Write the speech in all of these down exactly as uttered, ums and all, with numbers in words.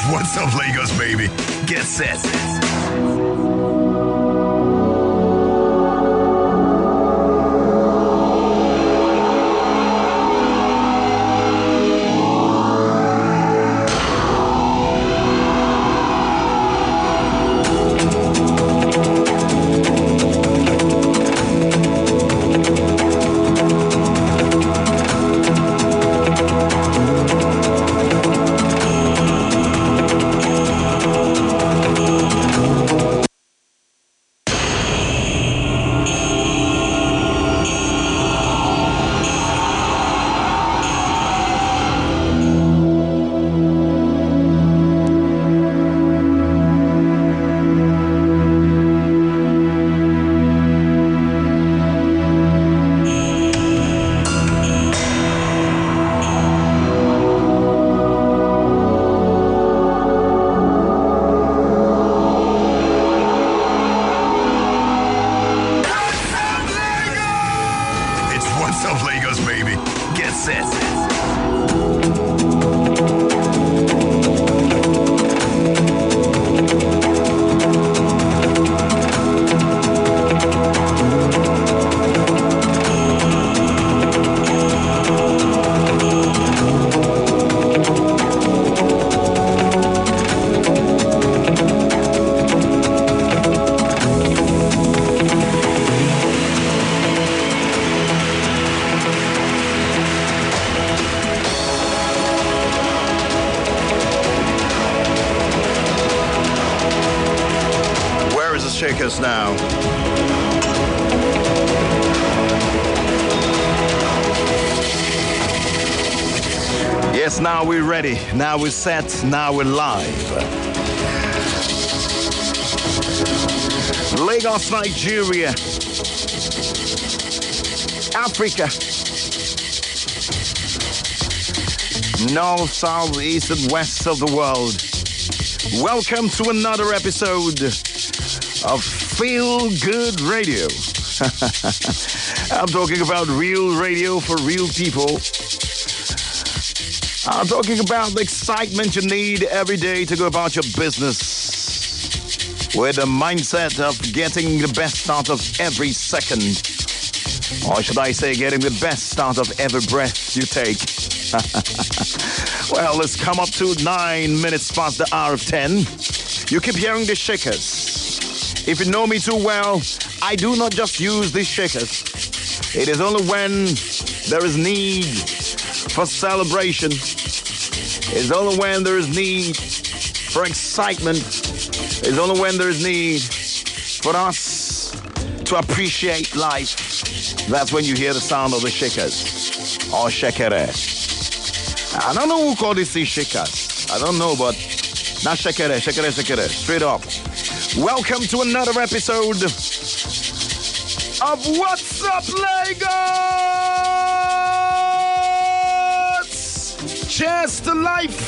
What's Up Lagos, baby? Get set. Shakers now. Yes, now we're ready. Now we're set. Now we're live. Lagos, Nigeria. Africa. North, south, east, and west of the world. Welcome to another episode of Feel Good Radio. I'm talking about real radio for real people. I'm talking about the excitement you need every day to go about your business with the mindset of getting the best out of every second. Or should I say getting the best out of every breath you take. Well, let's come up to nine minutes past the hour of ten. You keep hearing the shakers. If you know me too well, I do not just use these shakers. It is only when there is need for celebration. It's only when there is need for excitement. It's only when there is need for us to appreciate life. That's when you hear the sound of the shakers or shakere. I don't know who called these shakers. I don't know, but not shakere, shakere, shakere. Straight up. Welcome to another episode of What's Up Lagos! Cheers to life!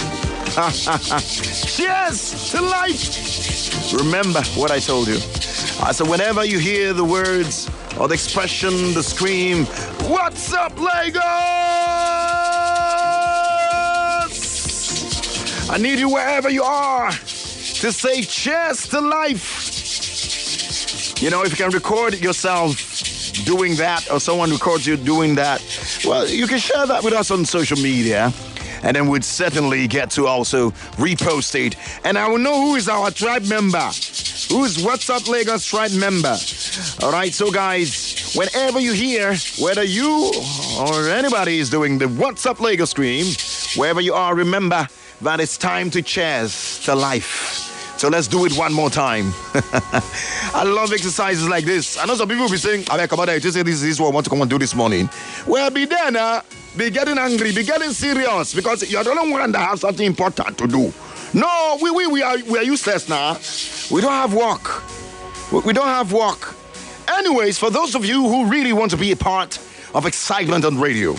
Cheers to life! Remember what I told you. I said whenever you hear the words or the expression, the scream, What's Up Lagos! I need you wherever you are to say cheers to life. You know, if you can record yourself doing that or someone records you doing that, well, you can share that with us on social media and then we'd certainly get to also repost it. And I will know who is our tribe member. Who is What's Up Lagos tribe member. All right, so guys, whenever you hear, whether you or anybody is doing the What's Up Lagos scream, wherever you are, remember that it's time to cheers to life. So let's do it one more time. I love exercises like this. I know some people will be saying, I mean, come on, I just say this is what I want to come and do this morning. Well, be there now, be getting angry, be getting serious, because you're the only one that has something important to do. No, we we, we are we are useless now. We don't have work. We, we don't have work. Anyways, for those of you who really want to be a part of excitement on radio,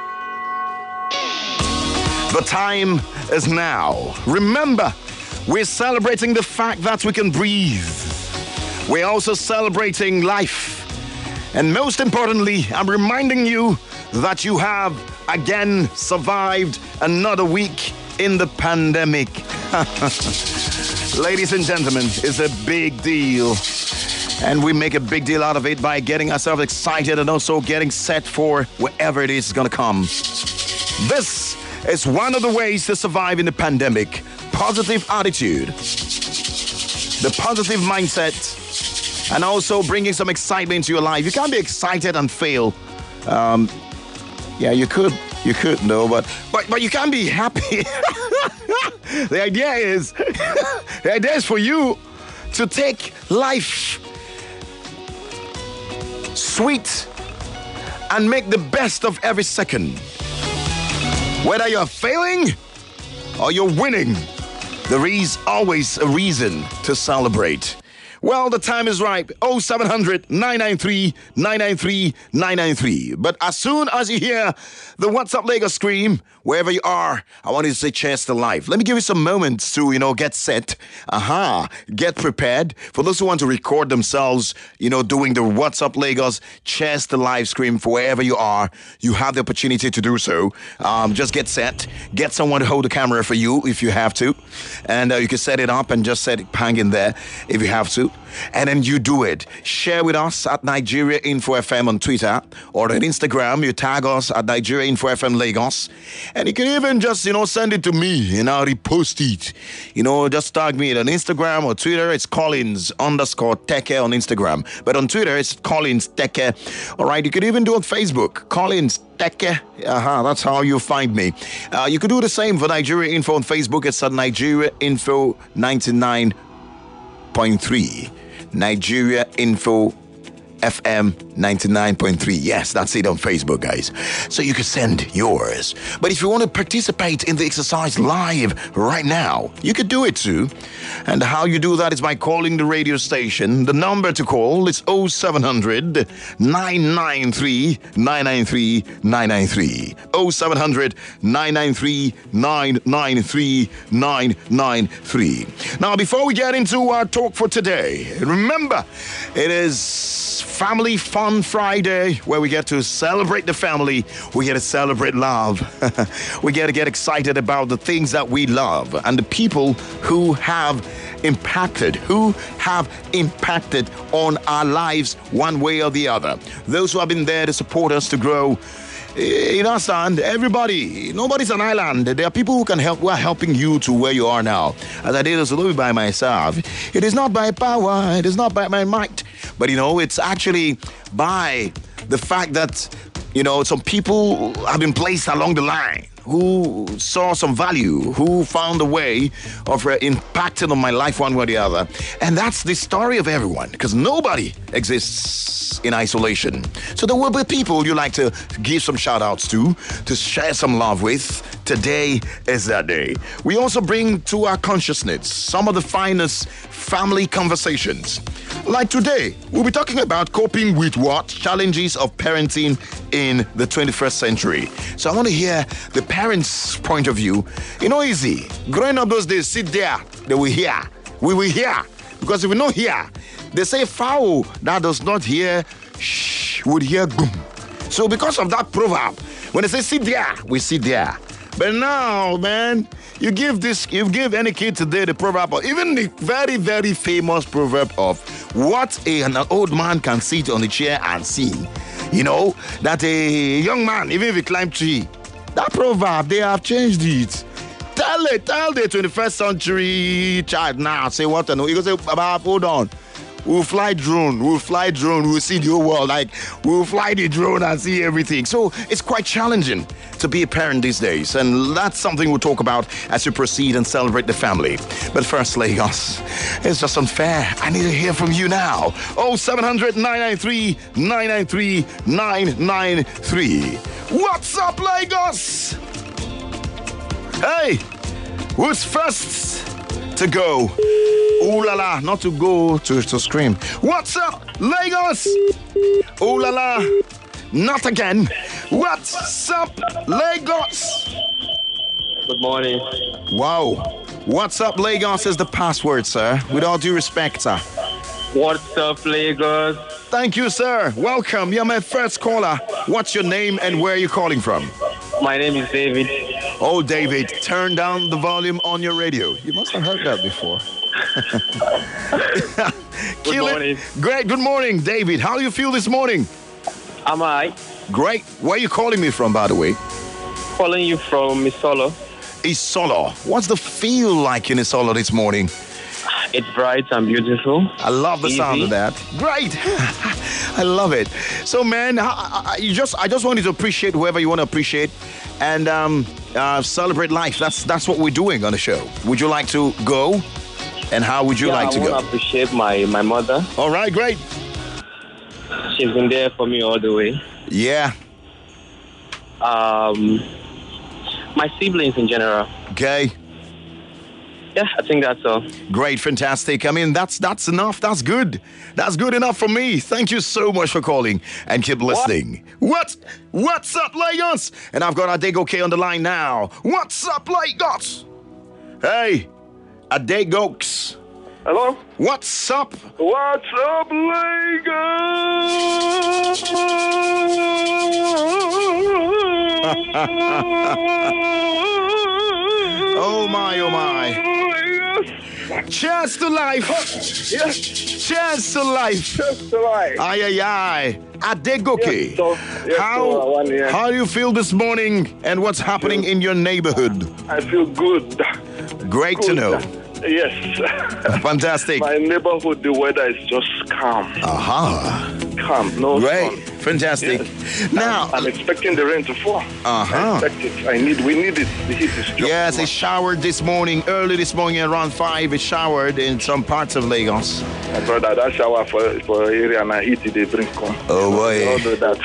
the time is now. Remember, we're celebrating the fact that we can breathe. We're also celebrating life. And most importantly, I'm reminding you that you have again survived another week in the pandemic. Ladies and gentlemen, it's a big deal. And we make a big deal out of it by getting ourselves excited and also getting set for wherever it is going to come. This is one of the ways to survive in the pandemic. Positive attitude, the positive mindset, and also bringing some excitement to your life. You can't be excited and fail. Um, yeah, you could. You could, no, but, but, but you can't be happy. The idea is, the idea is for you to take life sweet and make the best of every second. Whether you're failing or you're winning, there is always a reason to celebrate. Well, the time is ripe. oh seven hundred, nine nine three, nine nine three, nine nine three. But as soon as you hear the What's Up Lagos scream, wherever you are, I want you to say cheers to life. Let me give you some moments to, you know, get set. Aha. Get prepared. For those who want to record themselves, you know, doing the What's Up Lagos cheers to live scream for wherever you are, you have the opportunity to do so. Um, just get set. Get someone to hold the camera for you if you have to. And uh, you can set it up and just set it hang in there if you have to. And then you do it. Share with us at Nigeria Info F M on Twitter or on Instagram. You tag us at Nigeria Info F M Lagos. And you can even just, you know, send it to me and I'll repost it. You know, just tag me on Instagram or Twitter. It's Collins underscore Teke on Instagram. But on Twitter, it's Collins Teke. All right, you could even do it on Facebook. Collins Teke. Uh-huh, that's how you find me. Uh, you could do the same for Nigeria Info on Facebook. It's at Nigeria Info ninety-nine point three. Nigeria Info F M ninety-nine point three. Yes, that's it on Facebook, guys. So you can send yours. But if you want to participate in the exercise live right now, you could do it too. And how you do that is by calling the radio station. The number to call is oh seven hundred, nine nine three, nine nine three, nine nine three. oh seven hundred, nine nine three, nine nine three, nine nine three. Now, before we get into our talk for today, remember, it is Family Fun Friday, where we get to celebrate the family. We get to celebrate love. We get to get excited about the things that we love and the people who have impacted, who have impacted on our lives one way or the other. Those who have been there to support us to grow. You understand? Everybody, nobody's an island. There are people who can help, who are helping you to where you are now. As I did this a little bit by myself. It is not by power, it is not by my might, but you know, it's actually by the fact that, you know, some people have been placed along the line who saw some value, who found a way of uh, impacting on my life one way or the other. And that's the story of everyone, because nobody exists in isolation. So there will be people you like to give some shout outs to, to share some love with. Today is that day. We also bring to our consciousness some of the finest family conversations. Like today, we'll be talking about coping with what? Challenges of parenting in the twenty-first century. So I want to hear the parents' point of view. You know, easy. Growing up those days, sit there, they will hear. We will hear. Because if we don't hear, they say fowl that does not hear, shh, would hear boom. So because of that proverb, when they say sit there, we sit there. But now, man, you give this, you give any kid today the proverb, or even the very, very famous proverb of what a, an old man can sit on the chair and see. You know, that a young man, even if he climb tree, that proverb, they have changed it. Tell it, tell the twenty-first century child now, say what I know. You go say, Baba, hold on. We'll fly drone, we'll fly drone, we'll see the whole world. Like, we'll fly the drone and see everything. So it's quite challenging to be a parent these days. And that's something we'll talk about as we proceed and celebrate the family. But first, Lagos, it's just unfair. I need to hear from you now. oh seven hundred, nine nine three, nine nine three, nine nine three. What's up, Lagos? Hey, who's first to go? Ooh la la, not to go, to, to scream. What's up, Lagos? Ooh la la, not again. What's up, Lagos? Good morning. Wow. What's up, Lagos is the password, sir. With all due respect, sir. What's up, Lagos? Thank you, sir. Welcome. You're my first caller. What's your name and where are you calling from? My name is David. Oh, David, turn down the volume on your radio. You must have heard that before. Good Kill morning. it. Great. Good morning, David. How do you feel this morning? Am I Great. Where are you calling me from, by the way? calling you from Misolo? Isolo. What's the feel like in Isolo this morning? It's bright and beautiful. I love the Easy. sound of that. Great. I love it. So, man, I, I, you just I just want you to appreciate whoever you want to appreciate and um, uh, celebrate life. That's that's what we're doing on the show. Would you like to go? And how would you yeah, like to I go? want to appreciate my, my mother. All right, great. She's been there for me all the way. Yeah. Um, my siblings in general. Okay. Yeah, I think that's all. Great, fantastic. I mean, that's that's enough. That's good. That's good enough for me. Thank you so much for calling and keep listening. What? What's up, Lagos? And I've got Adegoke on the line now. What's up, Lagos? Hey, Adegoke. Hello? What's up? What's up, Lagos? Oh my, oh my. Cheers to life. Yes, Cheers to life. just right. Ay, ay, ay. Adegoke. Yes, so- yes, how, so, uh, one, yeah. how do you feel this morning and what's happening in your neighborhood? I feel good. Great to Good. know. Yes. Fantastic. My neighborhood, the weather is just calm. Aha. Calm, no Great. sun. Fantastic. Yes. Now, I'm expecting the rain to fall. Uh-huh. I expect it. I need, we need it. The heat is just yes, too it much. showered this morning, early this morning around five. It showered in some parts of Lagos. My brother, that shower for, for area and I heat it, they bring come. Oh, boy. All do that.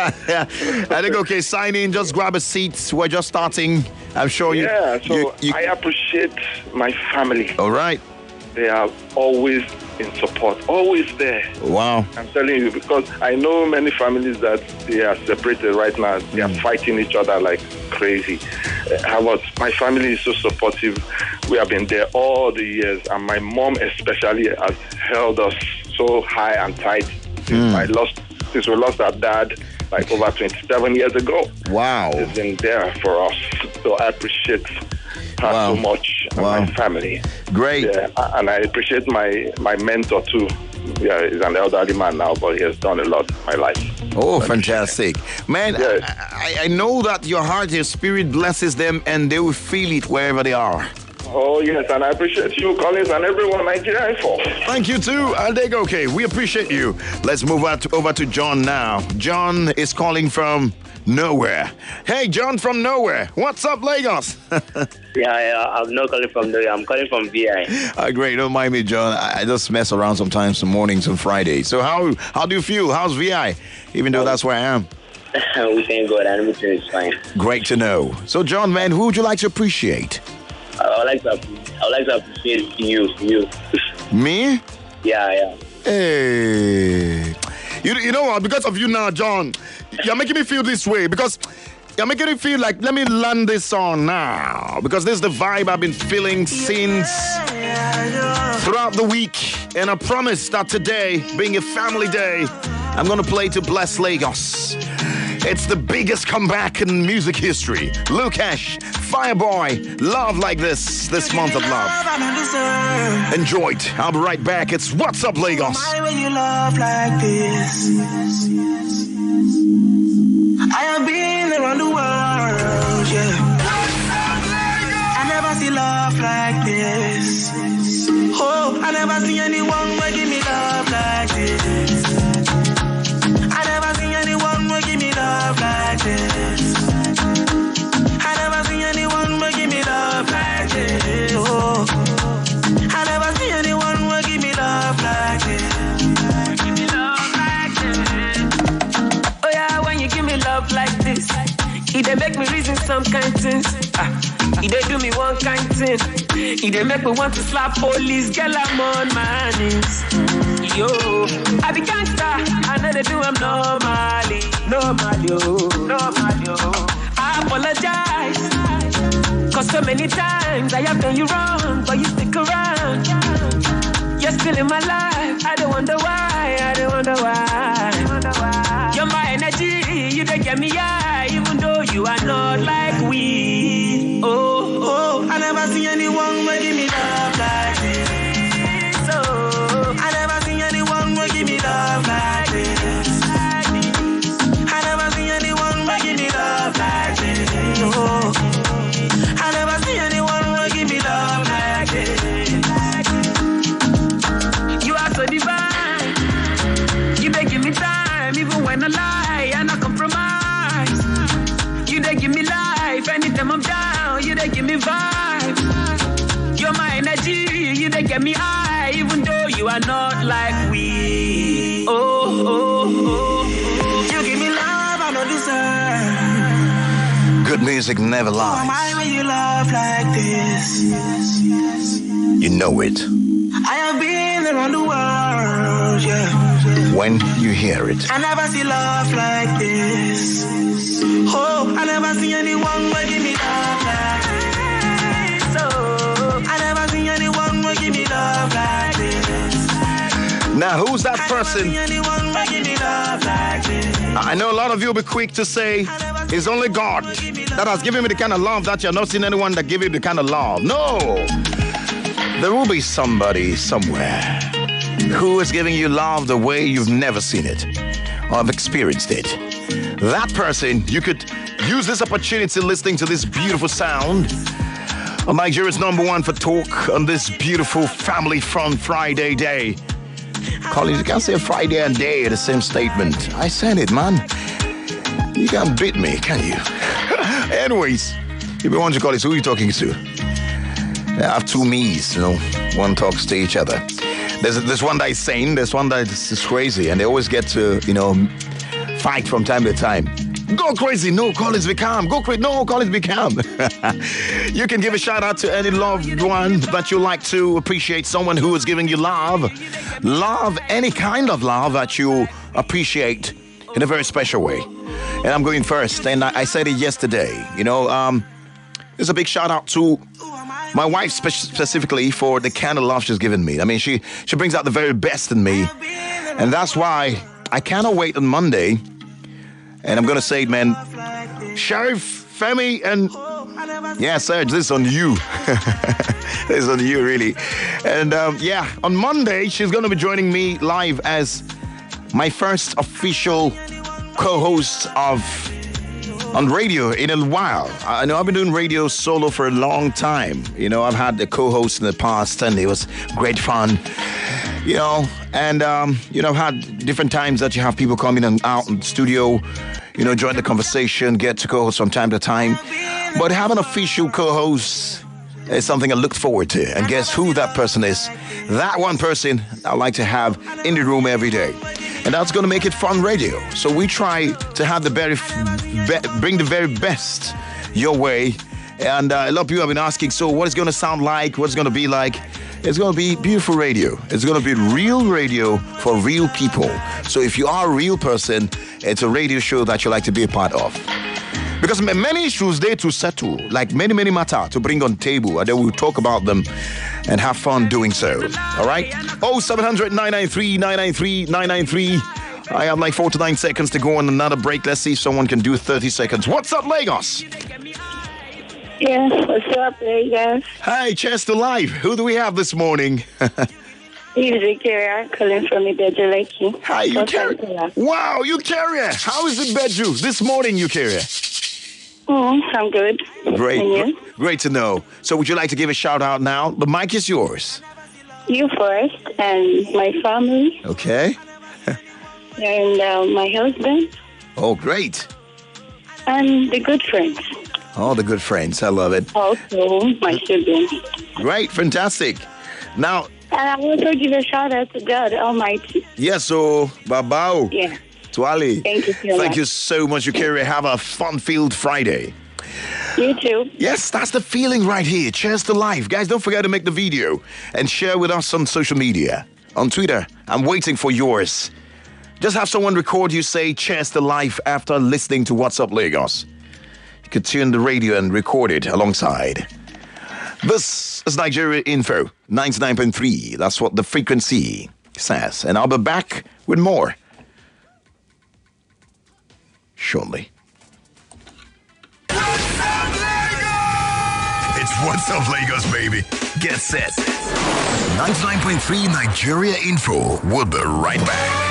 I think, okay, sign in, just grab a seat. We're just starting. I'm sure you. Yeah, so you, you I appreciate my family. all right. They are always in support, always there. Wow. I'm telling you, because I know many families that they are separated right now. They are fighting each other like crazy. Uh, how about my family is so supportive. We have been there all the years, and my mom especially has held us so high and tight since I lost, since we lost our dad like over twenty-seven years ago. Wow. It's been there for us. So I appreciate her Wow. so much, and Wow. my family. Great. Yeah, and I appreciate my, my mentor too. Yeah, he's an elderly man now, but he has done a lot in my life. Oh, fantastic. Man, Yes. I, I know that your heart, your spirit blesses them and they will feel it wherever they are. Oh, yes, and I appreciate you, Collins, and everyone Nigeria for. Thank you too, Adegoke. We appreciate you. Let's move out to, over to John now. John is calling from nowhere. Hey, John from nowhere. What's up, Lagos? Yeah, yeah, I'm not calling from there. I'm calling from V I. Ah, great. Don't mind me, John. I, I just mess around sometimes some mornings on Fridays. So how how do you feel? How's V I? Even though that's where I am. We thank God and everything is fine. Great to know. So, John, man, who would you like to appreciate? I would like to, I would like to appreciate you, you. Me? Yeah, yeah. Hey. You, you know what? Because of you now, John, you're making me feel this way. Because you're making me feel like, let me land this song now. Because this is the vibe I've been feeling since throughout the week. And I promise that today, being a family day, I'm going to play to bless Lagos. It's the biggest comeback in music history. Lukesh, Fireboy, Love Like This, this month of love. Enjoy it. I'll be right back. It's What's Up, Lagos. When you love like this, I have been around the world, yeah. I never see love like this. Oh, I never see anyone who give me love like this. I never see anyone who give me love like this. I never see anyone who give me love like this. Oh, I never see anyone who give me love like this. Give me love like this. Oh yeah, when you give me love like this, it dey make me reason some kind things. Ah, it dey do me one kind thing. It dey make me want to slap police. Girl, I'm on my knees. Yo, I be gangsta. I know they do I'm normally, normally, oh, normally, oh. I apologize, cause so many times I have done you wrong, but you stick around. You're still in my life. I don't wonder why. I don't wonder why. You're my energy. You don't get me high, even though you are not like we. smile, you they give me vibes. You're my energy, you they get me high, even though you are not like we. Oh, oh, oh. You give me love, I don't deserve. Good music never lies. Why when you love like this? You know it. I have been around the world, yeah. When you hear it. I never see love like this. Oh, I never see anyone who give me love like this. Oh, I never see anyone who give me love like this. Now, who's that I person? never see anyone who give me love like this. I know a lot of you will be quick to say, it's only God that has given me the kind of love that you're not seeing anyone that give you the kind of love. No. There will be somebody somewhere who is giving you love the way you've never seen it or have experienced it. That person, you could use this opportunity listening to this beautiful sound on Nigeria's number one for talk on this beautiful Family Fun Friday day. Collins, you can't say Friday and day in the same statement. I said it, man. You can't beat me, can you? Anyways, if you want to call it, who are you talking to? I have two me's, you know, one talks to each other. There's there's one that is sane, there's one that is crazy, and they always get to, you know, fight from time to time. Go crazy, no, Collins, be calm. Go crazy, no, Collins, be calm. You can give a shout out to any loved one that you like to appreciate, someone who is giving you love. Love, any kind of love that you appreciate in a very special way. And I'm going first, and I, I said it yesterday, you know, um, there's a big shout out to my wife spe- specifically for the kind of love she's given me. I mean, she, she brings out the very best in me. And that's why I cannot wait on Monday. And I'm going to say it, man. Sheriff, Femi, and yeah, Serge, this is on you. This is on you, really. And um, yeah, on Monday, she's going to be joining me live as my first official co-host of on radio in a while. I know I've been doing radio solo for a long time. You know, I've had the co-host in the past, and it was great fun. You know, and, um, you know, I've had different times that you have people coming and out in the studio, you know, join the conversation, get to co-host from time to time. But having an official co-host is something I look forward to. And guess who that person is? That one person I like to have in the room every day. And that's going to make it fun radio. So we try to have the very, be, bring the very best your way. And uh, a lot of people have been asking, so what is going to sound like? What's going to be like? It's going to be beautiful radio. It's going to be real radio for real people. So if you are a real person, it's a radio show that you like to be a part of. Because many issues there to settle, like many, many matter to bring on table, and then we'll talk about them and have fun doing so. All right? Oh, seven hundred, nine nine three, nine nine three, nine nine three. I have like four to nine seconds to go on another break. Let's see if someone can do thirty seconds. What's up, Lagos? Yeah, what's up, Lagos? Hi, Chester Live. Who do we have this morning? He's Victoria, calling from Ibeju Lekki. Hi, Eukarya. Wow, Eukarya. How is it, Beju? This morning, Eukarya. Mm, I'm good. Great. And you? Great to know. So would you like to give a shout out now? The mic is yours. You first, and my family, Okay. and uh, my husband, Oh, great. and the good friends. All the good friends. I love it. Also, my siblings. Great. Fantastic. Now, And I also give a shout out to God Almighty. yes, so, babao. Yeah. Twali. Thank you so Thank much. you so much, Eukarya. Have a fun-filled Friday. You too. Yes, that's the feeling right here. Cheers to life. Guys, don't forget to make the video and share with us on social media. On Twitter, I'm waiting for yours. Just have someone record you say cheers to life after listening to What's Up Lagos. You could tune the radio and record it alongside. This is Nigeria Info, ninety-nine point three. That's what the frequency says. And I'll be back with more shortly. It's What's Up Lagos, baby. Get set. ninety-nine point three Nigeria Info. We'll be right back.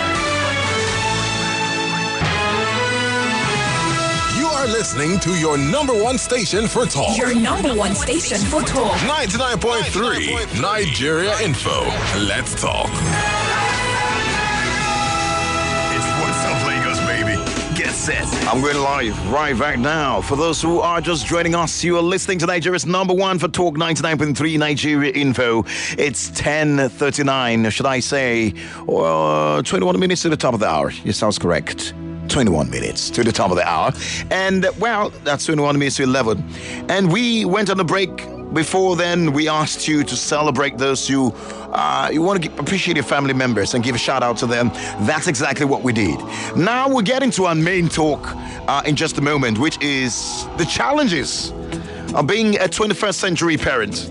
You are listening to your number one station for talk. Your number one station for talk. ninety-nine point three Nigeria Info. Let's talk. It's What's Up Lagos, baby. Get set. I'm going live right back now. For those who are just joining us, you are listening to Nigeria's number one for Talk ninety-nine point three Nigeria Info. It's ten thirty-nine, should I say, uh, twenty-one minutes to the top of the hour. It sounds correct. twenty-one minutes to the top of the hour. And, well, that's twenty-one minutes to eleven. And we went on a break. Before then, we asked you to celebrate those who uh, you want to give, appreciate your family members and give a shout out to them. That's exactly what we did. Now we're getting to our main talk uh, in just a moment, which is the challenges of being a twenty-first century parent.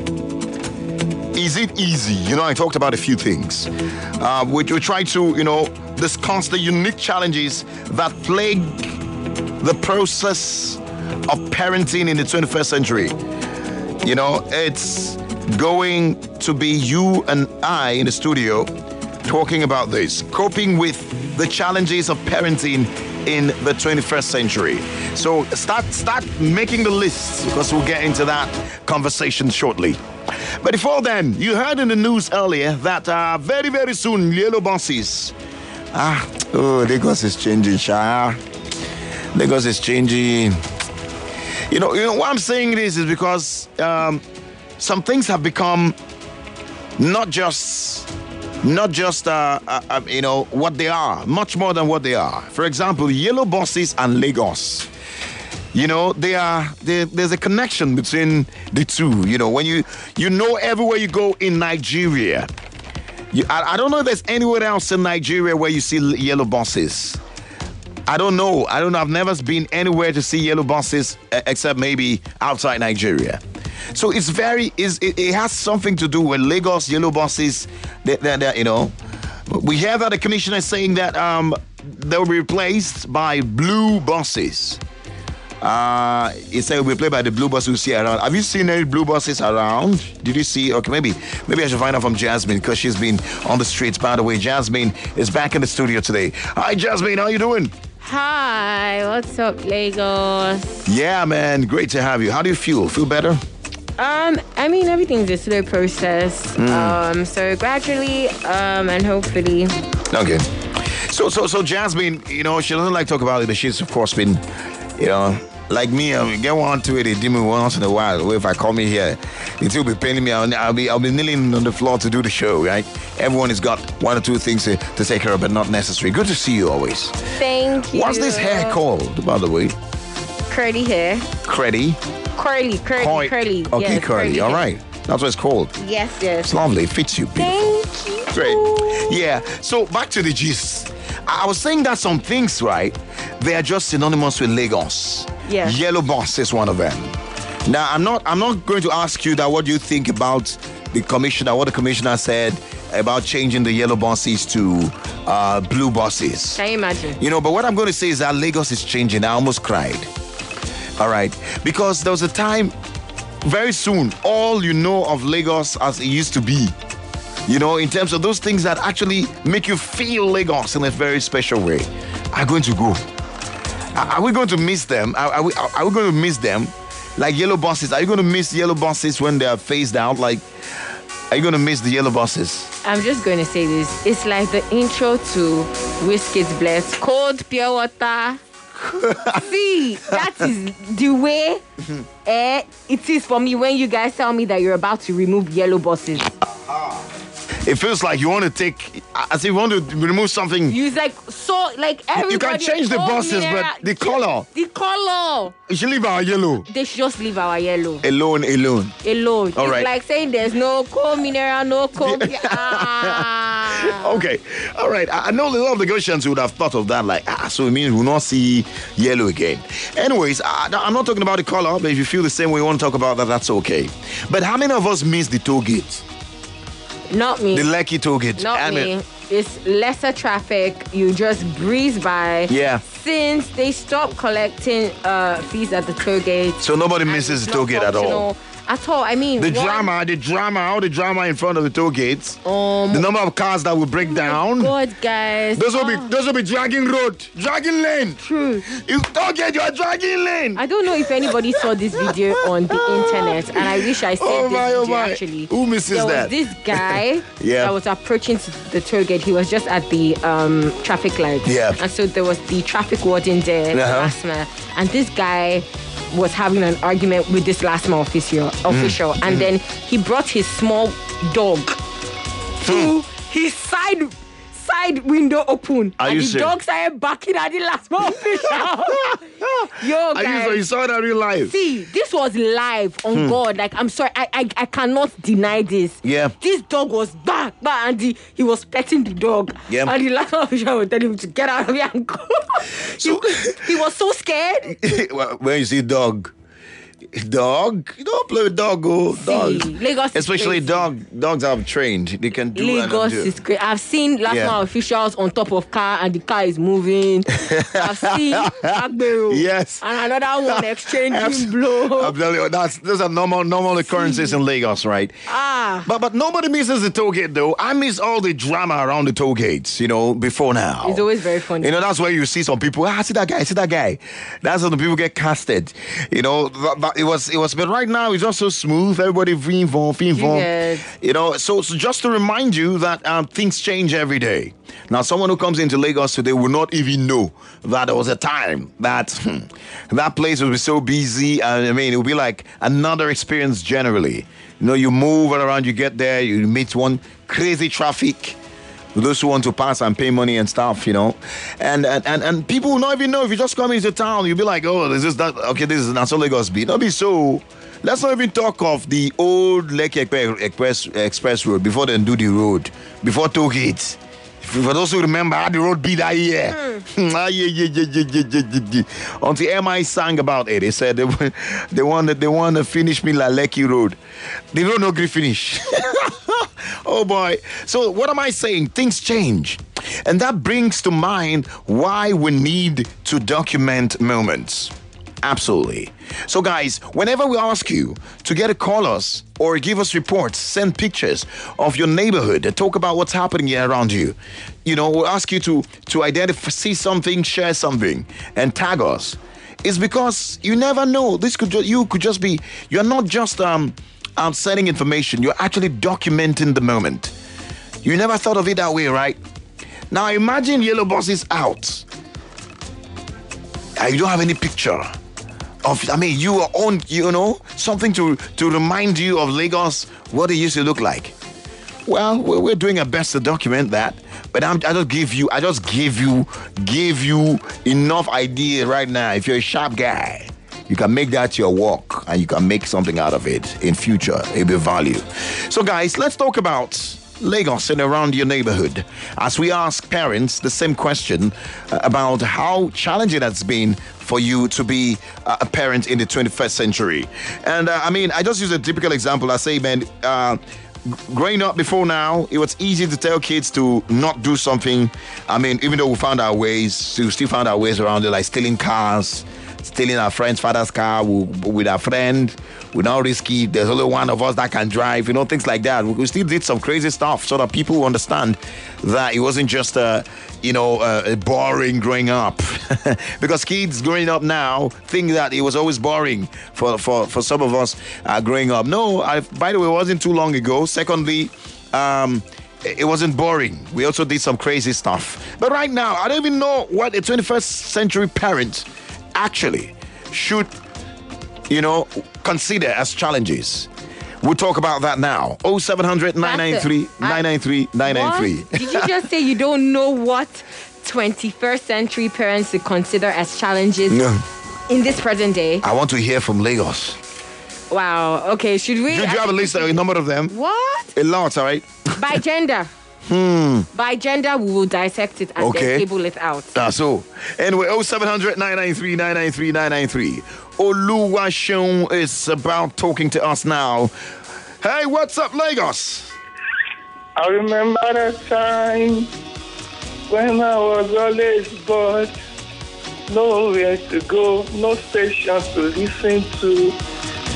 Is it easy? You know, I talked about a few things. Uh, we, we try to, you know, discuss the unique challenges that plague the process of parenting in the twenty-first century. You know, it's going to be you and I in the studio talking about this, coping with the challenges of parenting in the twenty-first century. So start start making the list, because we'll get into that conversation shortly. But before then, you heard in the news earlier that uh, very, very soon, yellow buses. Ah, oh, Lagos is changing, Shah. Lagos is changing. You know, you know why I'm saying this is because um, some things have become not just, not just uh, uh, uh, you know, what they are, much more than what they are. For example, yellow buses and Lagos. You know, they are. They, there's a connection between the two. You know, when you you know everywhere you go in Nigeria. You, I, I don't know if there's anywhere else in Nigeria where you see yellow buses. I don't know. I don't know. I've never been anywhere to see yellow buses uh, except maybe outside Nigeria. So it's very, is it, it has something to do with Lagos yellow buses. That, that, that, you know, we hear that the commissioner is saying that um, they'll be replaced by blue buses. Uh, he said we'll be replaced by the blue buses we see around. Have you seen any blue buses around? Did you see? Okay, maybe maybe I should find out from Jasmine, because she's been on the streets. By the way, Jasmine is back in the studio today. Hi, Jasmine. How you doing? Hi, what's up, Lagos? Yeah, man, great to have you. How do you feel? Feel better? Um, I mean, everything's a slow process. Mm. Um, so gradually, um, and hopefully. Okay. So, so, so, Jasmine, you know, she doesn't like to talk about it, but she's of course been, you know, like me. I mean, get on to it. They do me once in a while. If I come in here, it will be paying me. I'll, I'll be, I'll be kneeling on the floor to do the show, right? Everyone has got one or two things to, to take care of, but not necessary. Good to see you always. Thank you. What's this hair called, by the way? Curly hair. Curly? Curly, curly, Coy- curly. Okay, yes, curly. curly All hair. right. That's what it's called. Yes, yes. It's lovely. It fits you. Beautiful. Thank you. Great. Yeah. So back to the gist. I was saying that some things, right, they are just synonymous with Lagos. Yeah. Yellow bus is one of them. Now, I'm not I'm not going to ask you that what do you think about the commissioner, what the commissioner said about changing the yellow buses to uh, blue buses. Can you imagine? You know, but what I'm going to say is that Lagos is changing. I almost cried. All right. Because there was a time, very soon, all you know of Lagos as it used to be, you know, in terms of those things that actually make you feel Lagos in a very special way, are going to go. Are we going to miss them? Are, are, we, are we going to miss them? Like yellow buses. Are you going to miss yellow buses when they are phased out? Like, are you going to miss the yellow buses? I'm just going to say this. It's like the intro to Wizkid's Bless. Cold, pure water. See, that is the way eh, it is for me when you guys tell me that you're about to remove yellow buses. It feels like you want to take, as if you want to remove something. You like so like everybody. You can change the buses, but the color. The color. You should leave our yellow. They should just leave our yellow. Alone, alone. Alone. All it's right. like saying there's no coal mineral, no coal. ah. Okay. All right. I know a lot of Lagosians would have thought of that, like, ah, so it means we'll not see yellow again. Anyways, I, I'm not talking about the color, but if you feel the same way you want to talk about that, that's okay. But how many of us miss the toll gate? Not me. The Lekki toll gate. Not I me. mean, It's lesser traffic. You just breeze by. Yeah. Since they stopped collecting uh, fees at the toll gate. So nobody misses the toll gate at all. At all. I mean, The one- drama, the drama, all the drama in front of the toll gates. Um, the number of cars that will break down. God, guys. Those will Oh, be those will be dragging road, dragging lane. True. You don't get your dragging lane. I don't know if anybody saw this video on the internet, and I wish I saved Oh this my, video oh my. actually. Who misses there that? was this guy Yeah. that was approaching to the toll gate. He was just at the um, traffic light. Yeah. And so there was the traffic warden there, the Uh-huh. last man, and this guy was having an argument with this last man official, official, Mm. and then he brought his small dog to his side side window open, Are and you the serious? dog started barking at the last man official. Yo, Are guys. you, so you saw that real life? See, this was live on Hmm. God. Like, I'm sorry, I, I I cannot deny this. Yeah. This dog was back, back, and the, he was petting the dog. Yeah. And the last official was telling him to get out of here and go. So- he, he was so scared. Well, when you see dog, dog, you don't play with dog, oh, dog. Lagos is Especially crazy. dog, dogs are trained. They can do Lagos and undo. is great. I've seen last Yeah. man officials on top of car and the car is moving. I've seen Agbero Yes. and another one exchanging Abs- blow. I'm telling you, that's those are normal normal occurrences in Lagos, right? Ah. But but nobody misses the toll gate though. I miss all the drama around the toll gates, you know, before now. It's always very funny. You know, that's where you see some people, ah, see that guy, see that guy. That's how the people get casted. You know, but, but it was it was but right now it's just so smooth. Everybody involved, involved. Yes. You know, so, so just to remind you that um, things change every day. Now, someone who comes into Lagos today will not even know that there was a time that hmm, that place will be so busy. And I mean, it will be like another experience generally. You know, you move around, you get there, you meet one crazy traffic. Those who want to pass and pay money and stuff, you know. And and, and, and people will not even know if you just come into town, you'll be like, oh, this is that, okay, this is Nassau Lagos Beat. Not be so. Let's not even talk of the old Lake Express, Express Road before they do the road, before toll gates. For those who remember how the road be that year. Mm. ah, yeah, yeah, yeah, yeah, yeah, yeah, yeah. Until M I sang about it, they said they, want- they want to they want to finish me like Lekki Road. They don't know great finish. Oh boy. So what am I saying? Things change. And that brings to mind why we need to document moments. Absolutely. So guys, whenever we ask you to get a call us or give us reports, send pictures of your neighborhood and talk about what's happening here around you. You know, we'll ask you to, to identify, see something, share something, and tag us. It's because you never know. This could ju- you could just be, you're not just um, um sending information, you're actually documenting the moment. You never thought of it that way, right? Now imagine Yellow Bus is out. Uh, you don't have any picture of, I mean, you are on, you know, something to, to remind you of Lagos, what it used to look like. Well, we're, we're doing our best to document that, but I'm, I just give you, I just give you, give you enough idea right now. If you're a sharp guy, you can make that your work and you can make something out of it in future. It'll be value. So guys, let's talk about Lagos and around your neighborhood, as we ask parents the same question uh, about how challenging it's been for you to be uh, a parent in the twenty-first century. And uh, I mean, I just use a typical example. I say, man, uh, growing up before now, it was easy to tell kids to not do something. I mean, even though we found our ways, we still found our ways around it, like stealing cars, stealing our friend's father's car with, with our friend. We're not risky. There's only one of us that can drive, you know, things like that. We still did some crazy stuff so that people understand that it wasn't just a, you know, a boring growing up. Because kids growing up now think that it was always boring for, for, for some of us uh, growing up. No, I, by the way, it wasn't too long ago. Secondly, um, it wasn't boring. We also did some crazy stuff. But right now, I don't even know what a twenty-first century parent actually should, you know, consider as challenges. We'll talk about that now. oh seven hundred, nine nine three, nine nine three, nine nine three. What? Did you just say you don't know what twenty-first century parents should consider as challenges No. in this present day? I want to hear from Lagos. Wow. Okay, should we? Do you have a list, a number of them? What? A lot, all right? By gender. Hmm. By gender, we will dissect it and Okay. then table it out. That's all. Anyway, oh seven hundred, nine nine three, nine nine three, nine nine three. Oluwaseun is about talking to us now. Hey, what's up, Lagos? I remember that time when I was always bored, nowhere to go, no station to listen to.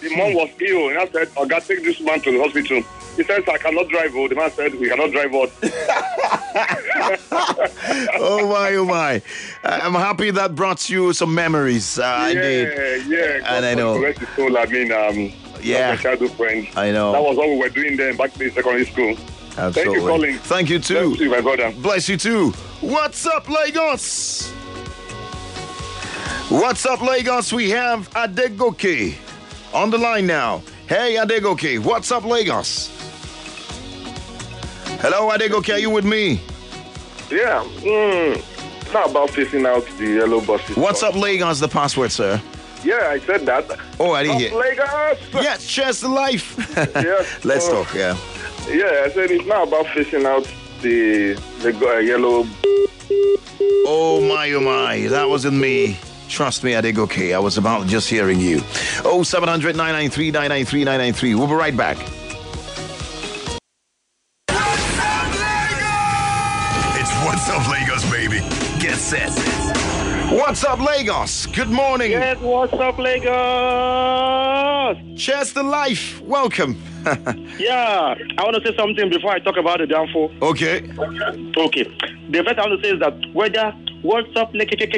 the mom was ill, and I said, "I got to take this man to the hospital." He says, "I cannot drive." Oh, the man said, "We cannot drive out." Oh my, oh my! I'm happy that brought you some memories. Uh, I yeah, did. yeah. And I know. Rest his soul. I mean, um, yeah. my childhood friend. I know. That was what we were doing then back in secondary school. Absolutely. Thank you, Colin. Thank you too. Bless you, my brother. Bless you too. What's up, Lagos? What's up, Lagos? We have Adegoke on the line now. Hey, Adegoke. What's up, Lagos? Hello, Adegoke. Are you with me? Yeah. Mm, it's not about facing out the yellow buses. What's up, Lagos? The password, sir. Yeah, I said that. Oh, I didn't hear. Lagos. Yes, cheers to life. Yes. Let's uh, talk. Yeah. Yeah, I said it's not about facing out the the uh, yellow. Oh my, oh my, that wasn't me. Trust me, Adegoke. I was about just hearing you. Oh, seven hundred, nine nine three, nine nine three, nine nine three. We'll be right back. It's What's Up Lagos, baby. Get set. What's up, Lagos? Good morning. Yes, what's up, Lagos? Cheers to life. Welcome. Yeah, I want to say something before I talk about the downfall. Okay. Okay. The first I want to say is that whether what's up,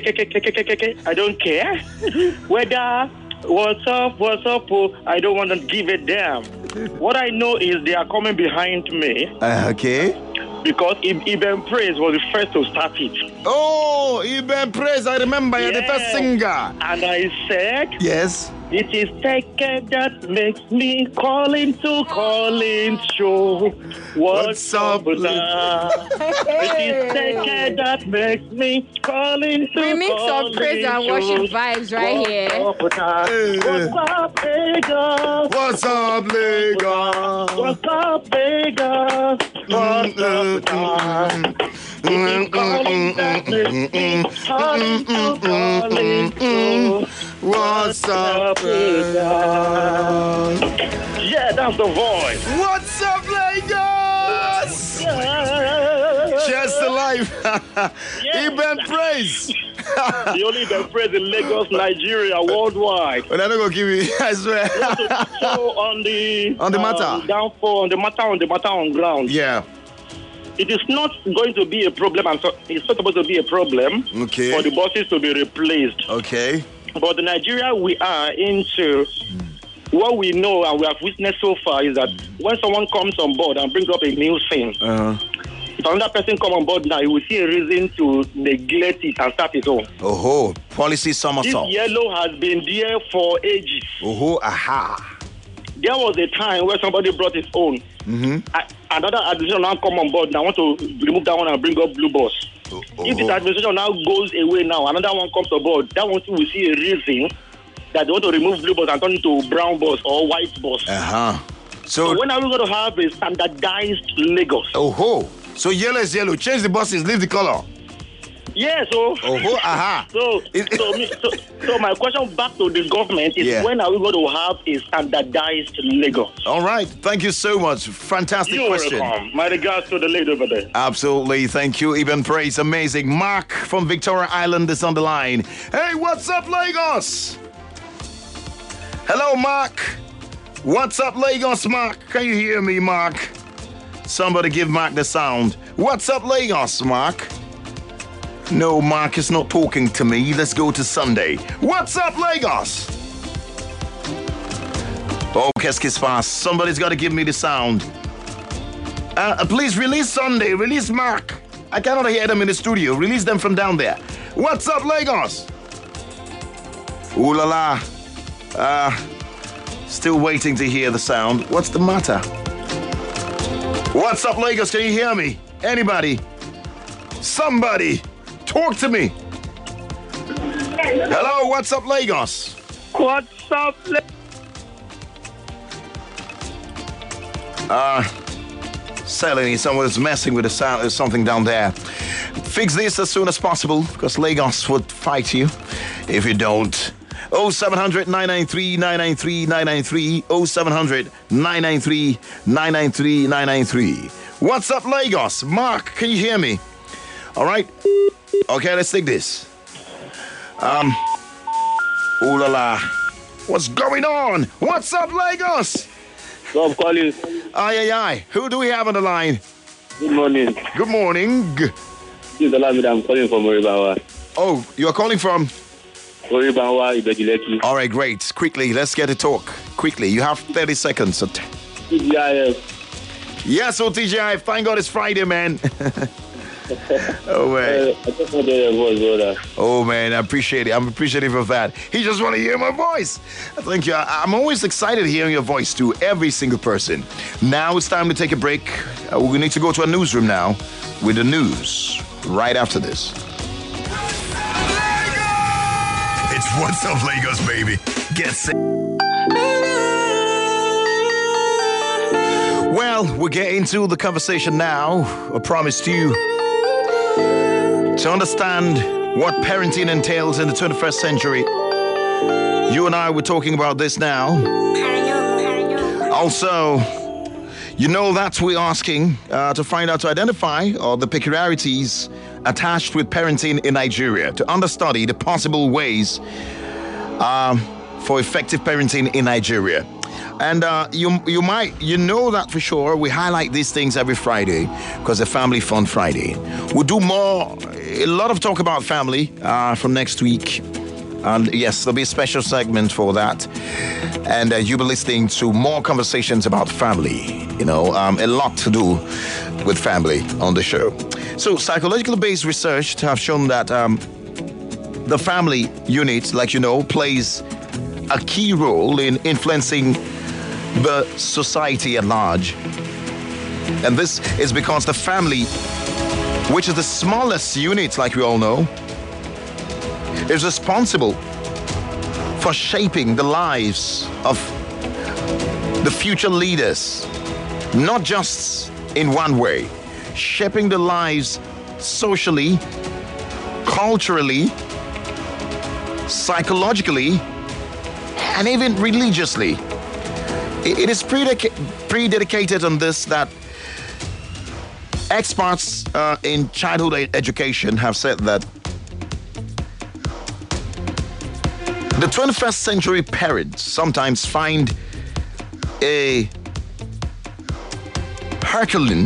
I don't care. Whether what's up, what's up, I don't want to give a damn. What I know is they are coming behind me. Uh, okay. Because Ibn Praise was the first to start it. Oh, Ibn Praise, I remember you're yes. the first singer. And I said, yes. It is Teke that makes me call into calling show. What's, What's up, love? It is Teke that makes me call into Remix calling of praise and worship vibes right What's here. Up, What's up, Lagos? What's up, Lagos? What's up, Lagos? What's up, It is calling that makes me call into calling show. What's up, Lagos? Yeah, that's the voice. What's up, Lagos? Yeah. Cheers to life. Yeah. Ibn Praise. The only Ibn Praise in Lagos, Nigeria, worldwide. But I'm not gonna give you. I swear. So on the on the matter, um, downfall, on the matter, on the matter on ground. Yeah. It is not going to be a problem, and so it's not supposed to be a problem okay. for the buses to be replaced. Okay. But the Nigeria we are into, mm. what we know and we have witnessed so far is that when someone comes on board and brings up a new thing, uh-huh. if another person come on board now, he will see a reason to neglect it and start his own. Oh, policy somersault. This yellow has been there for ages. Oh, aha. There was a time where somebody brought his own. Mm-hmm. I, another administration now come on board. Now I want to remove that one and bring up blue bus. Oh. If this administration now goes away now, another one comes on board, that one will see a reason that they want to remove blue bus and turn it to brown bus or white bus. Uh-huh. So, so when are we going to have a standardized Lagos? Oh, so yellow is yellow. Change the buses, leave the color. Yeah, so oh, aha. so, so, me, so so my question back to the government is yeah. when are we going to have a standardized Lagos? All right, thank you so much. Fantastic You're question. welcome. My regards to the lady over there. Absolutely, thank you. Ibn Praise, amazing. Mark from Victoria Island is on the line. Hey, what's up, Lagos? Hello, Mark. What's up, Lagos, Mark? Can you hear me, Mark? Somebody give Mark the sound. What's up, Lagos, Mark? No, Mark is not talking to me. Let's go to Sunday. What's up, Lagos? Oh, qu'est-ce qui se passe? Somebody's got to give me the sound. Uh, please release Sunday. Release Mark. I cannot hear them in the studio. Release them from down there. What's up, Lagos? Ooh la la. Uh, still waiting to hear the sound. What's the matter? What's up, Lagos? Can you hear me? Anybody? Somebody. Talk to me. Hello, what's up, Lagos? What's up, Lagos? Uh, Selene, someone's messing with the sound. There's something down there. Fix this as soon as possible, because Lagos would fight you if you don't. oh seven hundred, nine nine three, nine nine three, nine nine three, oh seven hundred, nine nine three, nine nine three, nine nine three. What's up, Lagos? Mark, can you hear me? All right. Okay, let's take this. Um, ooh la la. What's going on? What's up, Lagos? Rob Collins. Aye, aye, aye. Who do we have on the line? Good morning. Good morning. This is Olamide. I'm calling from Oribawa. Oh, you are calling from? Oribawa, Ibejileki. All right, great. Quickly, let's get a talk. Quickly, you have thirty seconds. T G I F. Yes, so T G I F. Thank God it's Friday, man. Oh, man. Uh, I just want to hear your voice, brother. Oh, man, I appreciate it. I'm appreciative of that. He just want to hear my voice. Thank you. I- I'm always excited hearing your voice to every single person. Now it's time to take a break. Uh, we need to go to a newsroom now with the news right after this. It's What's Up Lagos, baby. Get set. Well, we'll get into the conversation now. I promised you. To understand what parenting entails in the twenty-first century, you and I were talking about this now. Also, you know that we're asking uh, to find out, to identify all the peculiarities attached with parenting in Nigeria, to understudy the possible ways um, for effective parenting in Nigeria. And uh, you you might, you know that for sure. We highlight these things every Friday because they're Family Fun Friday. We'll do more, a lot of talk about family uh, from next week. And yes, there'll be a special segment for that. And uh, you'll be listening to more conversations about family. You know, um, a lot to do with family on the show. So psychologically based research have shown that um, the family unit, like you know, plays a key role in influencing the society at large. And this is because the family, which is the smallest unit, like we all know, is responsible for shaping the lives of the future leaders, not just in one way, shaping the lives socially, culturally, psychologically, and even religiously. It is pre-dedicated on this that experts uh, in childhood education have said that the twenty-first century parents sometimes find a Herculean,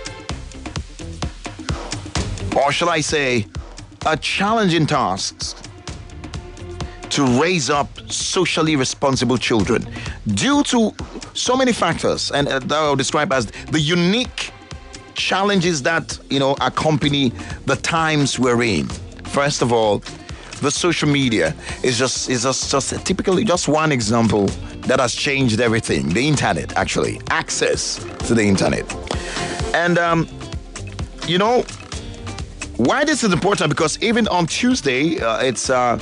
or shall I say, a challenging task to raise up socially responsible children due to so many factors, and uh, that I'll describe as the unique challenges that, you know, accompany the times we're in. First of all, the social media is just is just, just typically just one example that has changed everything. The internet, actually, access to the internet. And, um, you know, why this is important, because even on Tuesday, uh, it's uh,